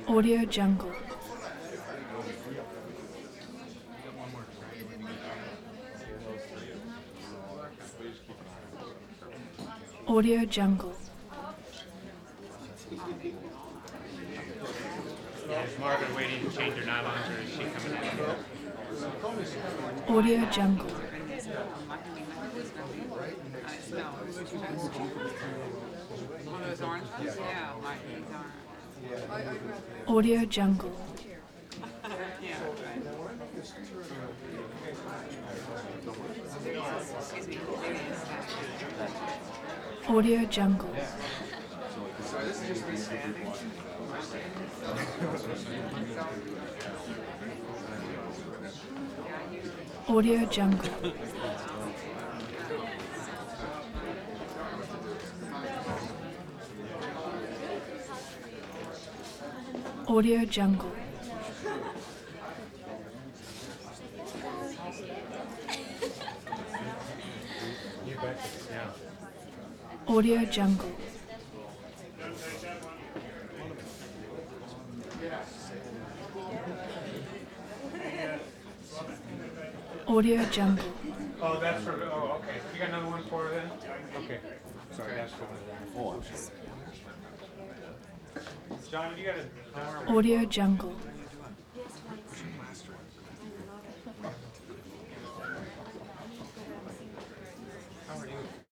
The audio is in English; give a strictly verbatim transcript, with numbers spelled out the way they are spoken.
Audio Jungle. Audio Jungle. Is Margaret waiting to change her nylons, or is she coming in? Audio Jungle. One of those orange ones? Yeah, like these orange. Audio Jungle. Yeah, excuse me. Audio Jungle. So this is just me standing. Audio Jungle. Audio Jungle. Audio Jungle. Audio Jungle. Oh, that's for. Oh, okay. You got another one for her then? Okay. Sorry, that's for. Oh, I'm just. John, you got a. Audio Jungle.